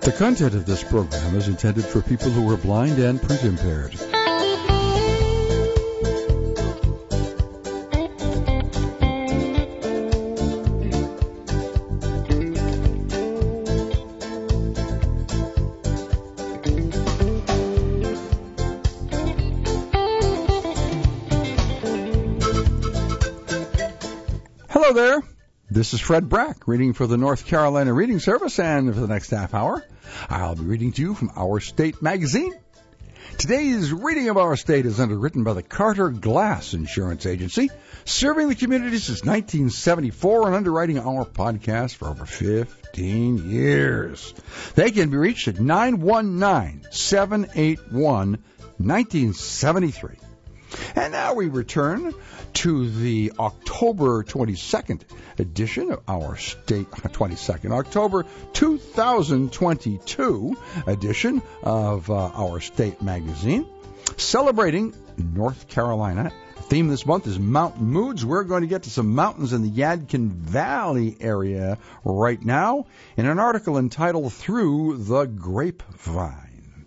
The content of this program is intended for people who are blind and print impaired. Hello there. This is Fred Brack, reading for the North Carolina Reading Service, and for the next half hour, I'll be reading to you from Our State magazine. Today's reading of Our State is underwritten by the Carter Glass Insurance Agency, serving the community since 1974 and underwriting our podcast for over 15 years. They can be reached at 919-781-1973. And now we return to the October 22nd edition of Our State, October 2022 edition of Our State magazine, celebrating North Carolina. The theme this month is Mountain Moods. We're going to get to some mountains in the Yadkin Valley area right now in an article entitled Through the Grapevine.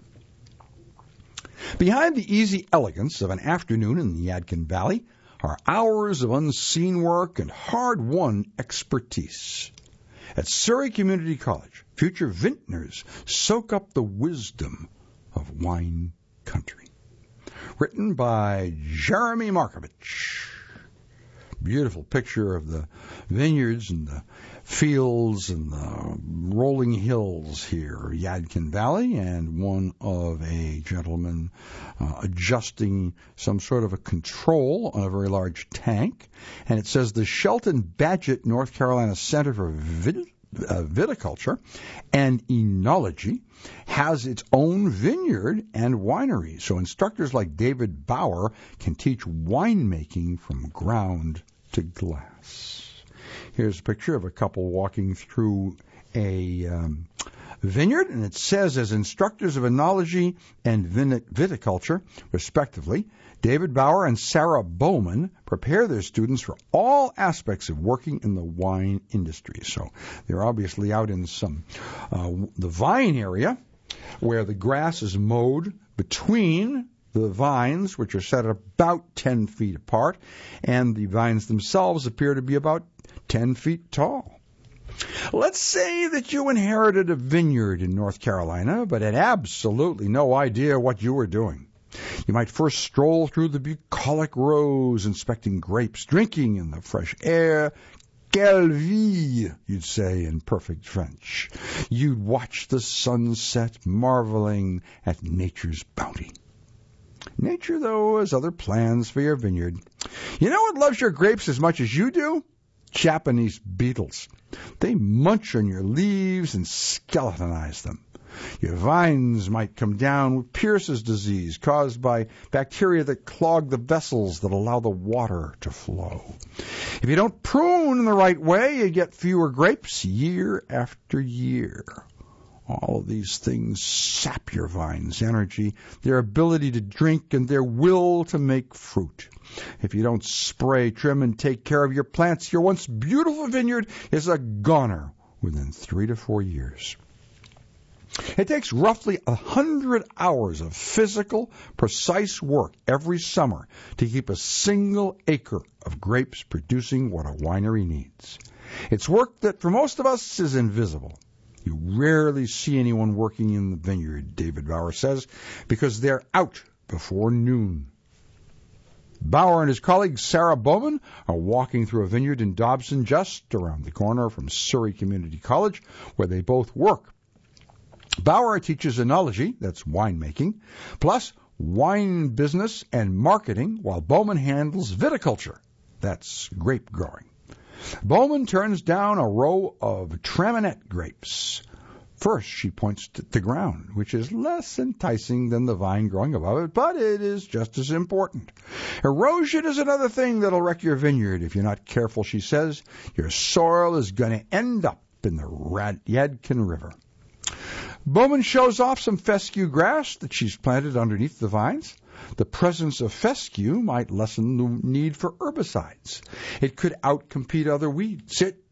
Behind the easy elegance of an afternoon in the Yadkin Valley are hours of unseen work and hard-won expertise. At Surry Community College, future vintners soak up the wisdom of wine country. Written by Jeremy Markovich. Beautiful picture of the vineyards and the fields and the rolling hills here, Yadkin Valley, and one of a gentleman adjusting some sort of a control on a very large tank. And it says the Shelton Badgett, North Carolina Center for Viticulture and Enology has its own vineyard and winery, so instructors like David Bauer can teach winemaking from ground to glass. Here's a picture of a couple walking through a vineyard, and it says, as instructors of enology and viticulture, respectively, David Bauer and Sarah Bowman prepare their students for all aspects of working in the wine industry. So they're obviously out in the vine area where the grass is mowed between the vines, which are set at about 10 feet apart, and the vines themselves appear to be about 10 feet tall. Let's say that you inherited a vineyard in North Carolina, but had absolutely no idea what you were doing. You might first stroll through the bucolic rows, inspecting grapes, drinking in the fresh air. Quelle vie, you'd say in perfect French. You'd watch the sunset, marveling at nature's bounty. Nature, though, has other plans for your vineyard. You know what loves your grapes as much as you do? Japanese beetles. They munch on your leaves and skeletonize them. Your vines might come down with Pierce's disease caused by bacteria that clog the vessels that allow the water to flow. If you don't prune in the right way, you get fewer grapes year after year. All of these things sap your vine's energy, their ability to drink, and their will to make fruit. If you don't spray, trim, and take care of your plants, your once beautiful vineyard is a goner within 3 to 4 years. It takes roughly 100 hours of physical, precise work every summer to keep a single acre of grapes producing what a winery needs. It's work that for most of us is invisible. You rarely see anyone working in the vineyard, David Bauer says, because they're out before noon. Bauer and his colleague Sarah Bowman are walking through a vineyard in Dobson, just around the corner from Surry Community College, where they both work. Bauer teaches enology, that's winemaking, plus wine business and marketing, while Bowman handles viticulture, that's grape growing. Bowman turns down a row of Traminette grapes. First, she points to the ground, which is less enticing than the vine growing above it, but it is just as important. Erosion is another thing that'll wreck your vineyard if you're not careful, she says. Your soil is going to end up in the Yadkin River. Bowman shows off some fescue grass that she's planted underneath the vines. The presence of fescue might lessen the need for herbicides. It could outcompete other weeds. It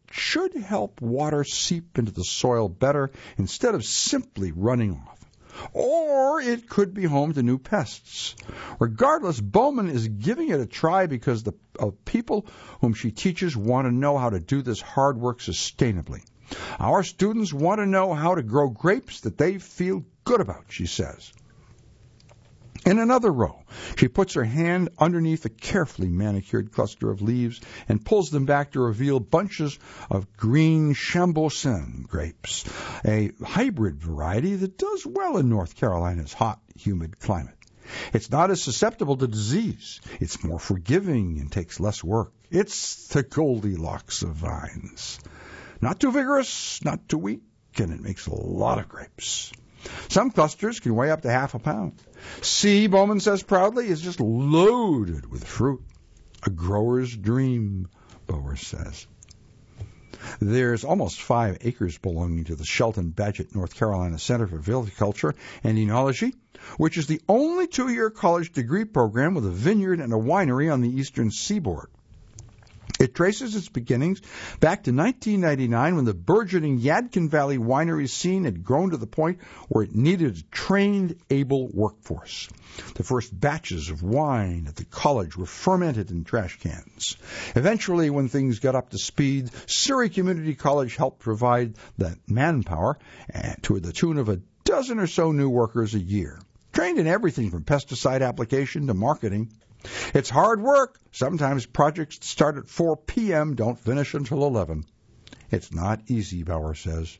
should help water seep into the soil better instead of simply running off. Or it could be home to new pests. Regardless, Bowman is giving it a try because the people whom she teaches want to know how to do this hard work sustainably. Our students want to know how to grow grapes that they feel good about, she says. In another row, she puts her hand underneath a carefully manicured cluster of leaves and pulls them back to reveal bunches of green Chambourcin grapes, a hybrid variety that does well in North Carolina's hot, humid climate. It's not as susceptible to disease. It's more forgiving and takes less work. It's the Goldilocks of vines. Not too vigorous, not too weak, and it makes a lot of grapes. Some clusters can weigh up to half a pound. C, Bowman says proudly, is just loaded with fruit. A grower's dream, Bowers says. There's almost 5 acres belonging to the Shelton Badgett, North Carolina Center for Viticulture and Enology, which is the only 2-year college degree program with a vineyard and a winery on the eastern seaboard. It traces its beginnings back to 1999 when the burgeoning Yadkin Valley winery scene had grown to the point where it needed a trained, able workforce. The first batches of wine at the college were fermented in trash cans. Eventually, when things got up to speed, Surrey Community College helped provide the manpower to the tune of a dozen or so new workers a year, trained in everything from pesticide application to marketing. It's hard work. Sometimes projects start at 4 p.m., don't finish until 11. It's not easy, Bauer says.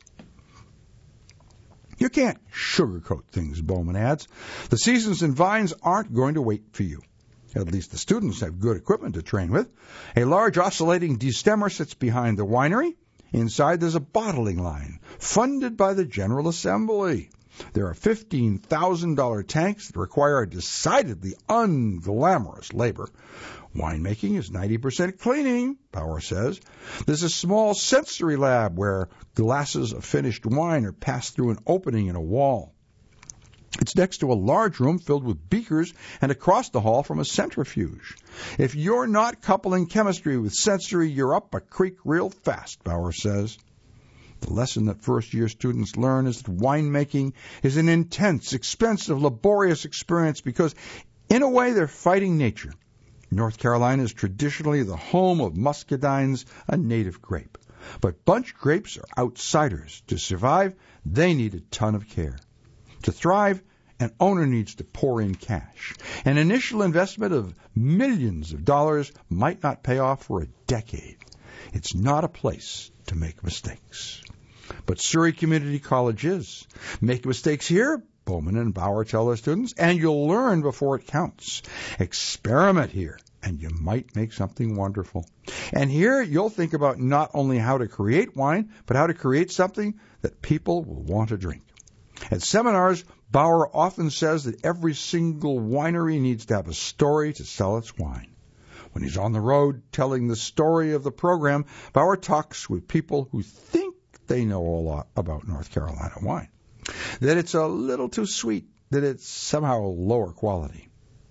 You can't sugarcoat things, Bowman adds. The seasons and vines aren't going to wait for you. At least the students have good equipment to train with. A large oscillating destemmer sits behind the winery. Inside there's a bottling line, funded by the General Assembly. There are $15,000 tanks that require a decidedly unglamorous labor. Winemaking is 90% cleaning, Bauer says. There's a small sensory lab where glasses of finished wine are passed through an opening in a wall. It's next to a large room filled with beakers and across the hall from a centrifuge. If you're not coupling chemistry with sensory, you're up a creek real fast, Bauer says. The lesson that first-year students learn is that winemaking is an intense, expensive, laborious experience because, in a way, they're fighting nature. North Carolina is traditionally the home of muscadines, a native grape. But bunch grapes are outsiders. To survive, they need a ton of care. To thrive, an owner needs to pour in cash. An initial investment of millions of dollars might not pay off for a decade. It's not a place to make mistakes. But Surrey Community College is. Make mistakes here, Bowman and Bauer tell their students, and you'll learn before it counts. Experiment here, and you might make something wonderful. And here you'll think about not only how to create wine, but how to create something that people will want to drink. At seminars, Bauer often says that every single winery needs to have a story to sell its wine. When he's on the road telling the story of the program, Bauer talks with people who think they know a lot about North Carolina wine. That it's a little too sweet, that it's somehow lower quality.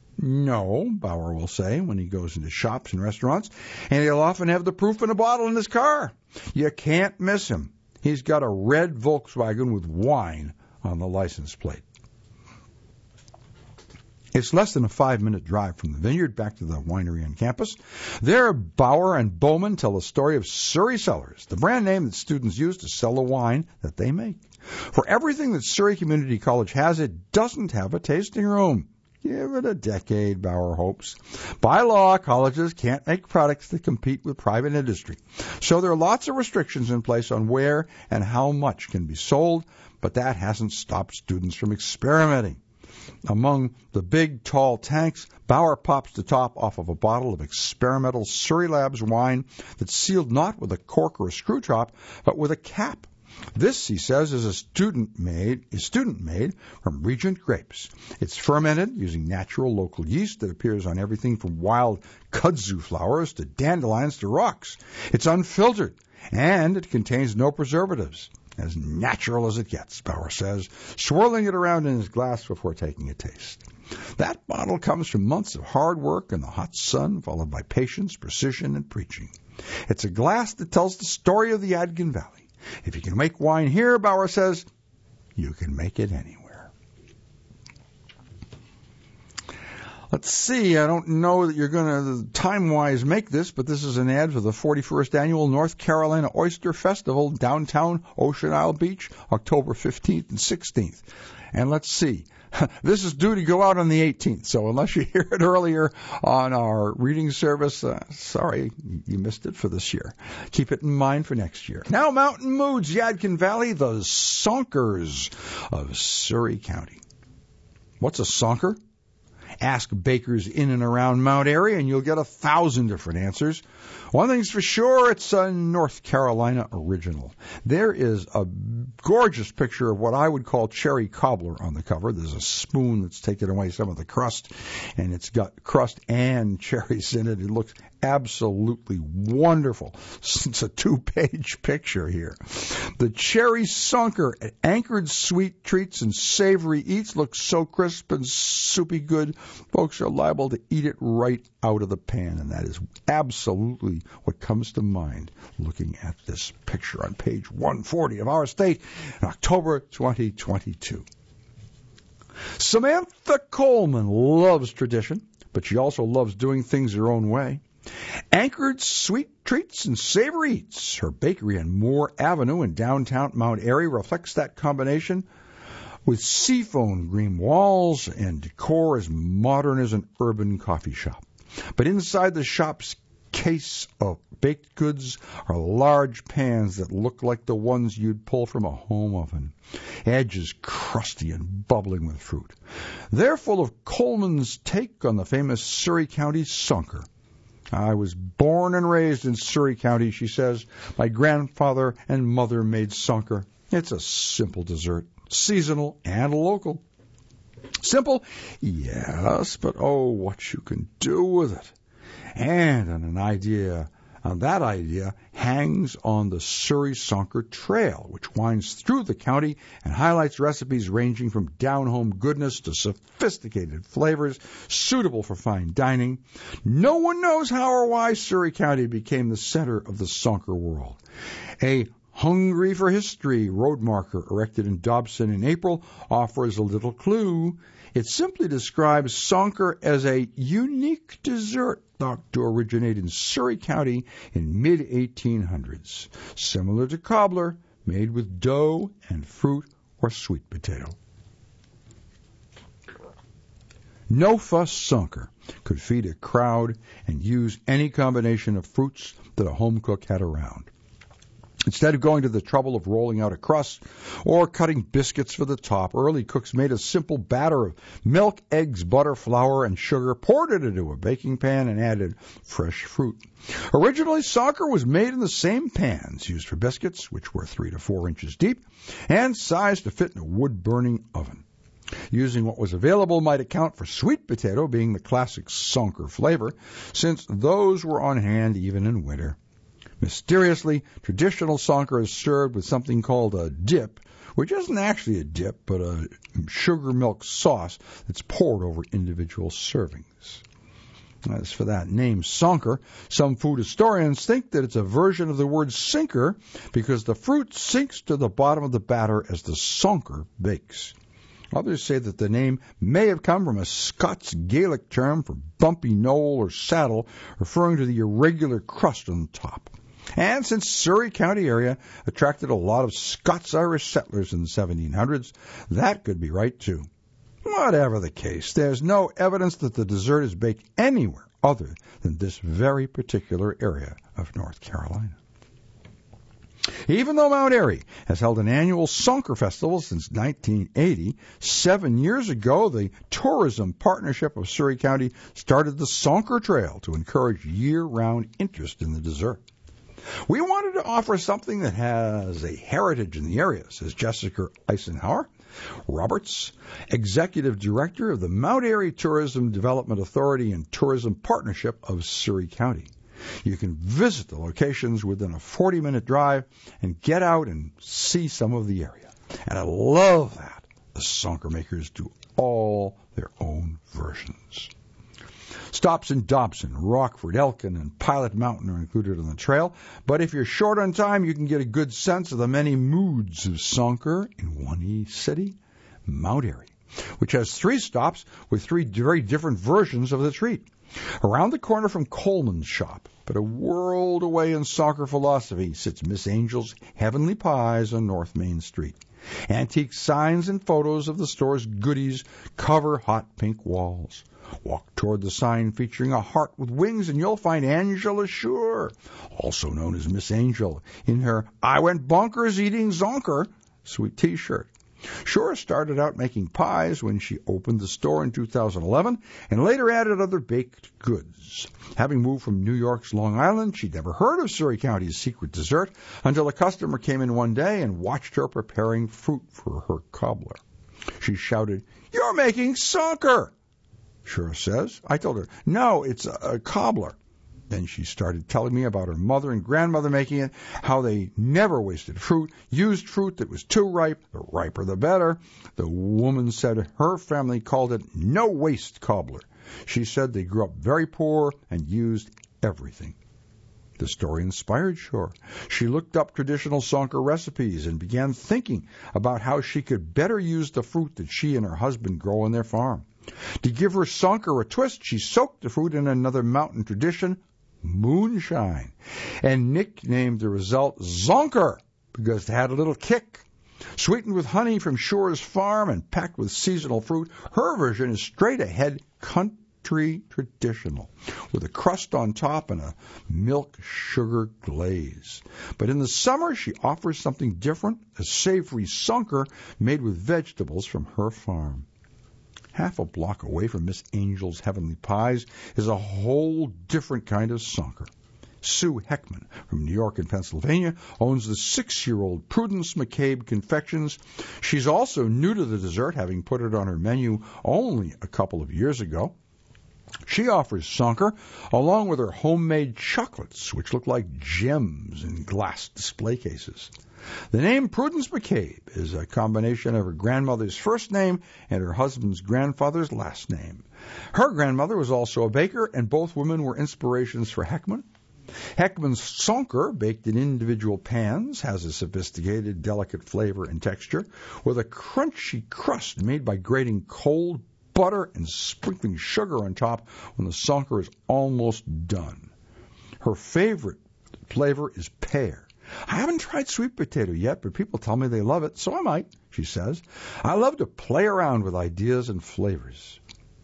No, Bauer will say when he goes into shops and restaurants, and he'll often have the proof in a bottle in his car. You can't miss him. He's got a red Volkswagen with wine on the license plate. It's less than a 5-minute drive from the vineyard back to the winery on campus. There, Bauer and Bowman tell the story of Surrey Cellars, the brand name that students use to sell the wine that they make. For everything that Surrey Community College has, it doesn't have a tasting room. Give it a decade, Bauer hopes. By law, colleges can't make products that compete with private industry. So there are lots of restrictions in place on where and how much can be sold, but that hasn't stopped students from experimenting. Among the big, tall tanks, Bauer pops the top off of a bottle of experimental Surrey Labs wine that's sealed not with a cork or a screw top, but with a cap. This, he says, is student made from Regent grapes. It's fermented using natural local yeast that appears on everything from wild kudzu flowers to dandelions to rocks. It's unfiltered, and it contains no preservatives. As natural as it gets, Bauer says, swirling it around in his glass before taking a taste. That bottle comes from months of hard work in the hot sun, followed by patience, precision, and preaching. It's a glass that tells the story of the Yadkin Valley. If you can make wine here, Bauer says, you can make it anywhere. Let's see, I don't know that you're going to time-wise make this, but this is an ad for the 41st Annual North Carolina Oyster Festival, downtown Ocean Isle Beach, October 15th and 16th. And let's see, this is due to go out on the 18th, so unless you hear it earlier on our reading service, sorry, you missed it for this year. Keep it in mind for next year. Now, Mountain Moods, Yadkin Valley, the Sonkers of Surry County. What's a Sonker? Ask bakers in and around Mount Airy, and you'll get 1,000 different answers. One thing's for sure, it's a North Carolina original. There is a gorgeous picture of what I would call cherry cobbler on the cover. There's a spoon that's taken away some of the crust, and it's got crust and cherries in it. It looks absolutely wonderful. It's a 2-page picture here. The cherry sonker, anchored sweet treats and savory eats, looks so crisp and soupy good. Folks are liable to eat it right out of the pan, and that is absolutely what comes to mind looking at this picture on page 140 of Our State in October 2022. Samantha Coleman loves tradition, but she also loves doing things her own way. Anchored sweet treats and savory eats. Her bakery on Moore Avenue in downtown Mount Airy reflects that combination with seafoam green walls and decor as modern as an urban coffee shop. But inside the shop's case of baked goods are large pans that look like the ones you'd pull from a home oven. Edges crusty and bubbling with fruit. They're full of Coleman's take on the famous Surry County Sonker. I was born and raised in Surry County, she says. My grandfather and mother made sonker. It's a simple dessert, seasonal and local. Simple? Yes, but oh, what you can do with it. And that idea hangs on the Surry Sonker Trail, which winds through the county and highlights recipes ranging from down-home goodness to sophisticated flavors suitable for fine dining. No one knows how or why Surry County became the center of the Sonker world. A Hungry for History road marker erected in Dobson in April offers a little clue. It simply describes sonker as a unique dessert thought to originate in Surry County in mid-1800s, similar to cobbler, made with dough and fruit or sweet potato. No Fuss Sonker could feed a crowd and use any combination of fruits that a home cook had around. Instead of going to the trouble of rolling out a crust or cutting biscuits for the top, early cooks made a simple batter of milk, eggs, butter, flour, and sugar, poured it into a baking pan, and added fresh fruit. Originally, sonker was made in the same pans used for biscuits, which were 3 to 4 inches deep, and sized to fit in a wood-burning oven. Using what was available might account for sweet potato being the classic sonker flavor, since those were on hand even in winter. Mysteriously, traditional sonker is served with something called a dip, which isn't actually a dip, but a sugar milk sauce that's poured over individual servings. As for that name, sonker, some food historians think that it's a version of the word sinker because the fruit sinks to the bottom of the batter as the sonker bakes. Others say that the name may have come from a Scots Gaelic term for bumpy knoll or saddle, referring to the irregular crust on the top. And since Surry County area attracted a lot of Scots-Irish settlers in the 1700s, that could be right too. Whatever the case, there's no evidence that the dessert is baked anywhere other than this very particular area of North Carolina. Even though Mount Airy has held an annual Sonker Festival since 1980, 7 years ago, the Tourism Partnership of Surry County started the Sonker Trail to encourage year-round interest in the dessert. We wanted to offer something that has a heritage in the area, says Jessica Eisenhower Roberts, Executive Director of the Mount Airy Tourism Development Authority and Tourism Partnership of Surry County. You can visit the locations within a 40-minute drive and get out and see some of the area. And I love that the sonker makers do all their own versions. Stops in Dobson, Rockford, Elkin, and Pilot Mountain are included on the trail, but if you're short on time, you can get a good sense of the many moods of Sonker in one city, Mount Airy, which has 3 stops with 3 very different versions of the treat. Around the corner from Coleman's shop, but a world away in Sonker philosophy, sits Miss Angel's Heavenly Pies on North Main Street. Antique signs and photos of the store's goodies cover hot pink walls. Walk toward the sign featuring a heart with wings, and you'll find Angela Shure, also known as Miss Angel, in her I Went Bonkers Eating Zonker sweet T-shirt. Shure started out making pies when she opened the store in 2011 and later added other baked goods. Having moved from New York's Long Island, she'd never heard of Surry County's secret dessert until a customer came in one day and watched her preparing fruit for her cobbler. She shouted, "You're making Sonker!" Shure says. I told her, "No, it's a cobbler." Then she started telling me about her mother and grandmother making it, how they never wasted fruit, used fruit that was too ripe, the riper the better. The woman said her family called it no-waste cobbler. She said they grew up very poor and used everything. The story inspired Shure. She looked up traditional Sonker recipes and began thinking about how she could better use the fruit that she and her husband grow on their farm. To give her Sonker a twist, she soaked the fruit in another mountain tradition, moonshine, and nicknamed the result Zonker because it had a little kick. Sweetened with honey from Shure's farm and packed with seasonal fruit, her version is straight ahead country traditional, with a crust on top and a milk sugar glaze. But in the summer, she offers something different, a savory Sonker made with vegetables from her farm. Half a block away from Miss Angel's Heavenly Pies is a whole different kind of Sonker. Sue Heckman from New York and Pennsylvania owns the 6-year-old Prudence McCabe Confections. She's also new to the dessert, having put it on her menu only a couple of years ago. She offers Sonker along with her homemade chocolates, which look like gems in glass display cases. The name Prudence McCabe is a combination of her grandmother's first name and her husband's grandfather's last name. Her grandmother was also a baker, and both women were inspirations for Heckman. Heckman's Sonker, baked in individual pans, has a sophisticated, delicate flavor and texture, with a crunchy crust made by grating cold butter and sprinkling sugar on top when the Sonker is almost done. Her favorite flavor is pear. I haven't tried sweet potato yet, but people tell me they love it, so I might, she says. I love to play around with ideas and flavors.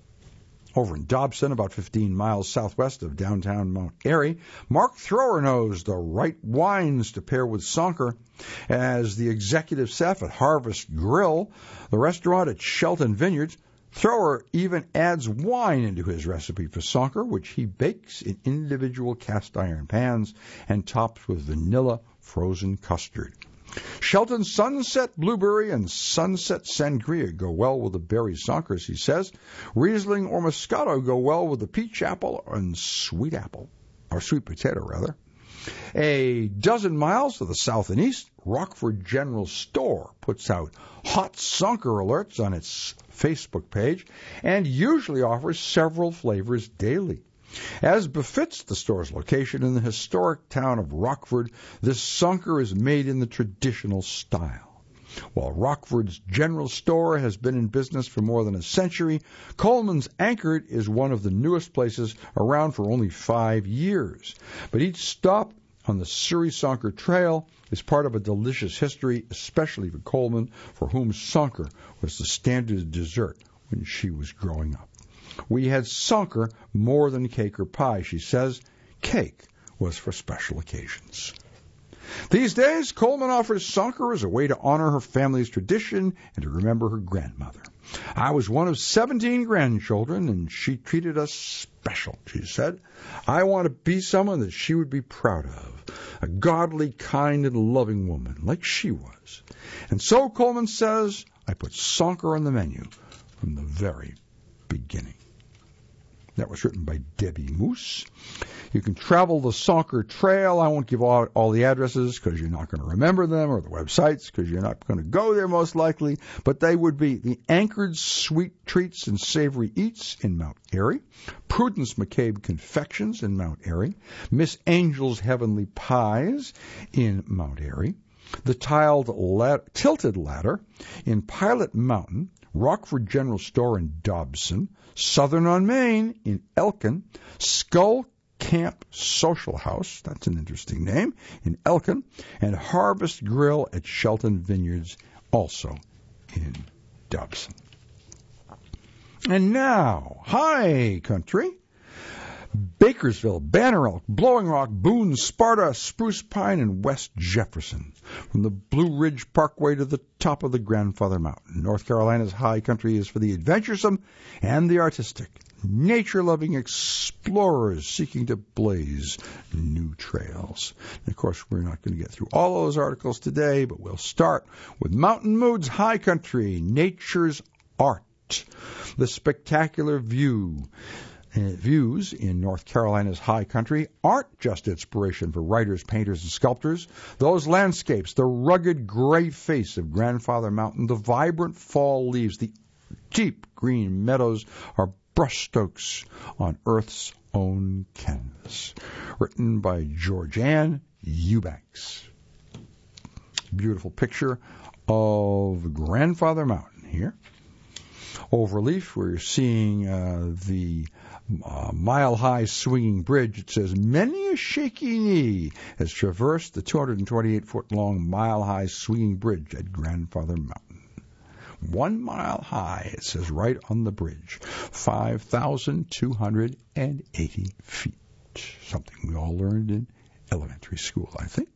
Over in Dobson, about 15 miles southwest of downtown Mount Airy, Mark Thrower knows the right wines to pair with Sonker. As the executive chef at Harvest Grill, the restaurant at Shelton Vineyards, Thrower even adds wine into his recipe for Sonker, which he bakes in individual cast-iron pans and tops with vanilla frozen custard. Shelton Sunset Blueberry and Sunset Sangria go well with the berry Sonkers, he says. Riesling or Moscato go well with the peach apple and sweet apple, or sweet potato, rather. A dozen miles to the south and east, Rockford General Store puts out hot Sonker alerts on its Facebook page and usually offers several flavors daily. As befits the store's location in the historic town of Rockford, this Sonker is made in the traditional style. While Rockford's General Store has been in business for more than a century, Coleman's Anchored is one of the newest places around for only 5 years. But each stop on the Surry Sonker Trail is part of a delicious history, especially for Coleman, for whom Sonker was the standard dessert when she was growing up. We had Sonker more than cake or pie, she says. Cake was for special occasions. These days, Coleman offers Sonker as a way to honor her family's tradition and to remember her grandmother. I was one of 17 grandchildren, and she treated us special, she said. I want to be someone that she would be proud of, a godly, kind, and loving woman, like she was. And so, Coleman says, I put Sonker on the menu from the very beginning. That was written by Debbie Moose. You can travel the Sonker Trail. I won't give all the addresses because you're not going to remember them, or the websites because you're not going to go there most likely. But they would be the Anchored Sweet Treats and Savory Eats in Mount Airy, Prudence McCabe Confections in Mount Airy, Miss Angel's Heavenly Pies in Mount Airy, the Tilted Ladder in Pilot Mountain, Rockford General Store in Dobson, Southern on Main in Elkin, Skull Camp Social House, that's an interesting name, in Elkin, and Harvest Grill at Shelton Vineyards, also in Dobson. And now, high country. Bakersville, Banner Elk, Blowing Rock, Boone, Sparta, Spruce Pine, and West Jefferson. From the Blue Ridge Parkway to the top of the Grandfather Mountain, North Carolina's high country is for the adventuresome and the artistic, nature-loving explorers seeking to blaze new trails. And of course, we're not going to get through all those articles today, but we'll start with Mountain Moods High Country, Nature's Art, the spectacular views in North Carolina's high country aren't just inspiration for writers, painters, and sculptors. Those landscapes, the rugged gray face of Grandfather Mountain, the vibrant fall leaves, the deep green meadows are brushstrokes on Earth's own canvas. Written by Georgianne Eubanks. Beautiful picture of Grandfather Mountain here. Overleaf, we're seeing the mile-high swinging bridge. It says, many a shaky knee has traversed the 228-foot-long mile-high swinging bridge at Grandfather Mountain. 1 mile high, it says right on the bridge. 5,280 feet. Something we all learned in elementary school, I think.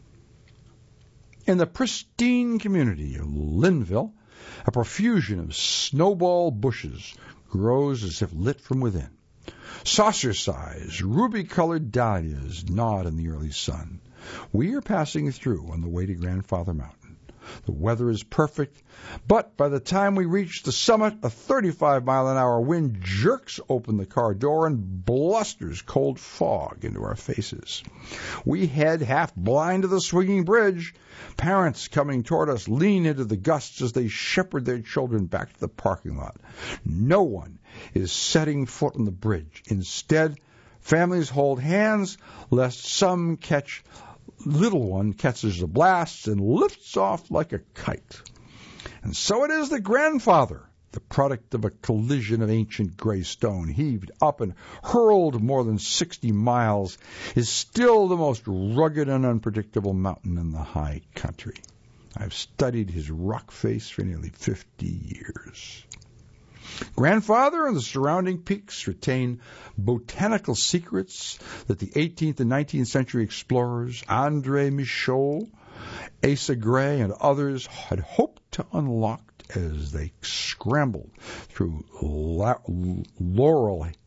In the pristine community of Linville, a profusion of snowball bushes grows as if lit from within. Saucer-sized, ruby-colored dahlias nod in the early sun. We are passing through on the way to Grandfather Mountain. The weather is perfect, but by the time we reach the summit, a 35-mile-an-hour wind jerks open the car door and blusters cold fog into our faces. We head half blind to the swinging bridge. Parents coming toward us lean into the gusts as they shepherd their children back to the parking lot. No one is setting foot on the bridge. Instead, families hold hands lest some little one catches the blast and lifts off like a kite. And so it is that Grandfather, the product of a collision of ancient gray stone, heaved up and hurled more than 60 miles, is still the most rugged and unpredictable mountain in the high country. I've studied his rock face for nearly 50 years. Grandfather and the surrounding peaks retain botanical secrets that the 18th and 19th century explorers André Michaud, Asa Gray, and others had hoped to unlock as they scrambled through Laurel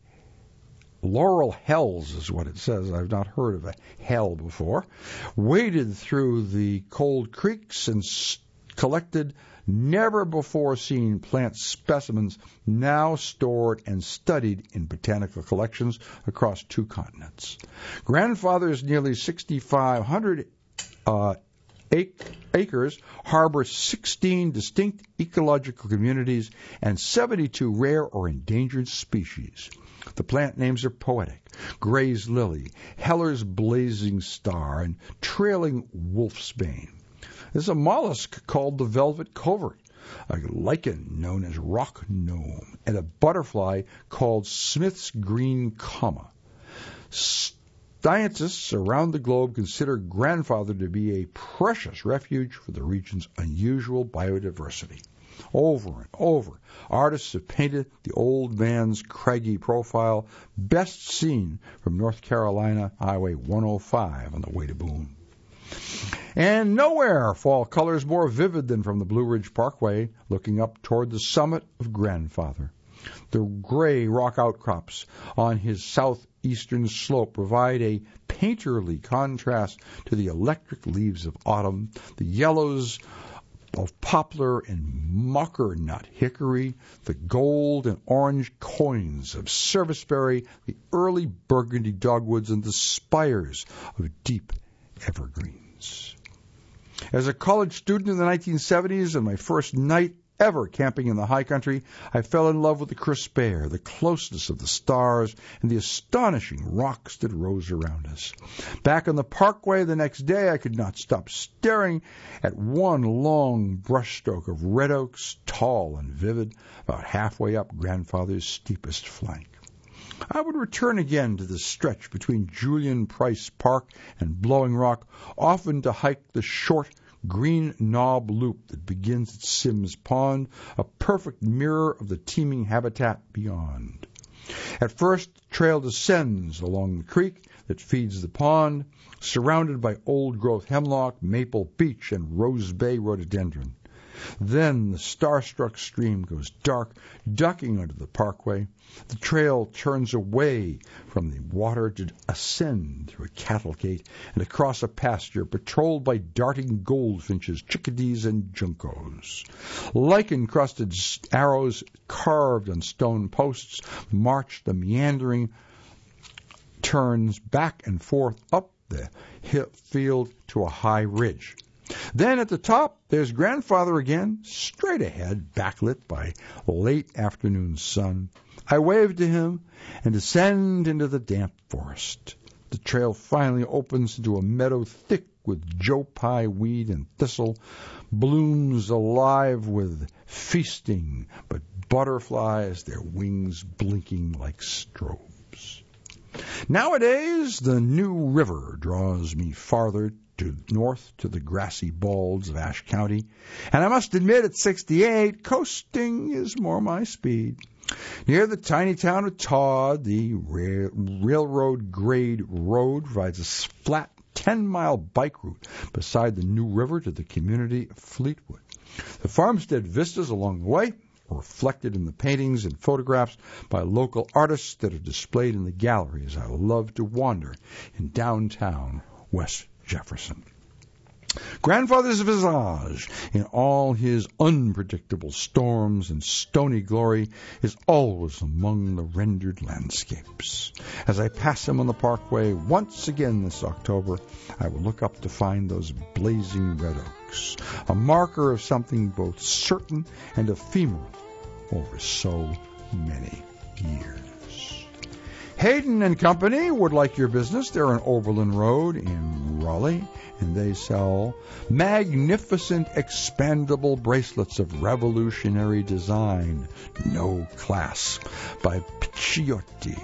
Hells is what it says. I've not heard of a hell before. Waded through the cold creeks and collected never-before-seen plant specimens now stored and studied in botanical collections across 2 continents. Grandfather's nearly 6,500 acres harbor 16 distinct ecological communities and 72 rare or endangered species. The plant names are poetic. Gray's lily, Heller's blazing star, and trailing wolfsbane. There's a mollusk called the velvet covert, a lichen known as rock gnome, and a butterfly called Smith's green comma. Scientists around the globe consider Grandfather to be a precious refuge for the region's unusual biodiversity. Over and over, artists have painted the old man's craggy profile, best seen from North Carolina Highway 105 on the way to Boone. And nowhere are fall colors more vivid than from the Blue Ridge Parkway, looking up toward the summit of Grandfather. The gray rock outcrops on his southeastern slope provide a painterly contrast to the electric leaves of autumn, the yellows of poplar and mockernut hickory, the gold and orange coins of serviceberry, the early burgundy dogwoods, and the spires of deep evergreens. As a college student in the 1970s and my first night ever camping in the high country, I fell in love with the crisp air, the closeness of the stars, and the astonishing rocks that rose around us. Back on the parkway the next day, I could not stop staring at one long brushstroke of red oaks, tall and vivid, about halfway up Grandfather's steepest flank. I would return again to the stretch between Julian Price Park and Blowing Rock, often to hike the short green knob loop that begins at Sims Pond, a perfect mirror of the teeming habitat beyond. At first, the trail descends along the creek that feeds the pond, surrounded by old-growth hemlock, maple, beech, and rose bay rhododendron. Then the star-struck stream goes dark, ducking under the parkway. The trail turns away from the water to ascend through a cattle gate and across a pasture patrolled by darting goldfinches, chickadees, and juncos. Lichen-crusted arrows carved on stone posts march the meandering turns back and forth up the field to a high ridge. Then at the top, there's Grandfather again, straight ahead, backlit by late afternoon sun. I wave to him and descend into the damp forest. The trail finally opens into a meadow thick with Joe Pye weed and thistle, blooms alive with feasting, but butterflies, their wings blinking like strobes. Nowadays, the New River draws me farther north to the grassy balds of Ashe County, and I must admit at 68, coasting is more my speed. Near the tiny town of Todd, the railroad grade road provides a flat 10-mile bike route beside the New River to the community of Fleetwood. The farmstead vistas along the way are reflected in the paintings and photographs by local artists that are displayed in the galleries. I love to wander in downtown West Jefferson. Grandfather's visage, in all his unpredictable storms and stony glory, is always among the rendered landscapes. As I pass him on the parkway once again this October, I will look up to find those blazing red oaks, a marker of something both certain and ephemeral over so many years. Hayden and Company would like your business. They're on Oberlin Road in Raleigh, and they sell magnificent expandable bracelets of revolutionary design. No Class by Picciotti.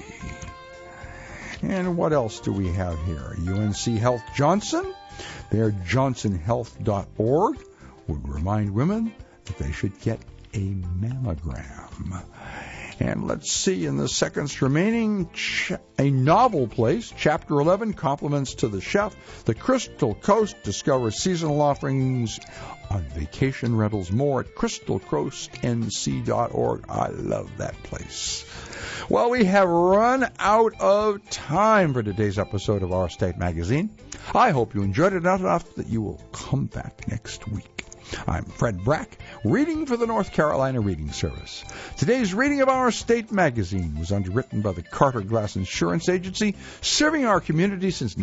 And what else do we have here? UNC Health Johnson. They're johnsonhealth.org would remind women that they should get a mammogram. And let's see, in the seconds remaining, A Novel Place, Chapter 11, Compliments to the Chef, the Crystal Coast, discover seasonal offerings on vacation rentals, more at crystalcoastnc.org. I love that place. Well, we have run out of time for today's episode of Our State Magazine. I hope you enjoyed it enough that you will come back next week. I'm Fred Brack, reading for the North Carolina Reading Service. Today's reading of Our State Magazine was underwritten by the Carter Glass Insurance Agency, serving our community since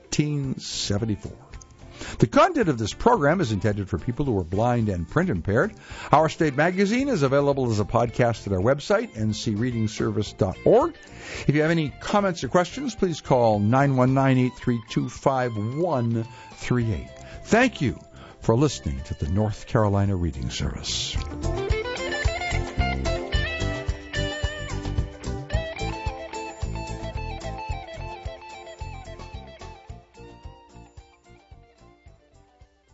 1974. The content of this program is intended for people who are blind and print impaired. Our State Magazine is available as a podcast at our website, ncreadingservice.org. If you have any comments or questions, please call 919-832-5138. Thank you for listening to the North Carolina Reading Service.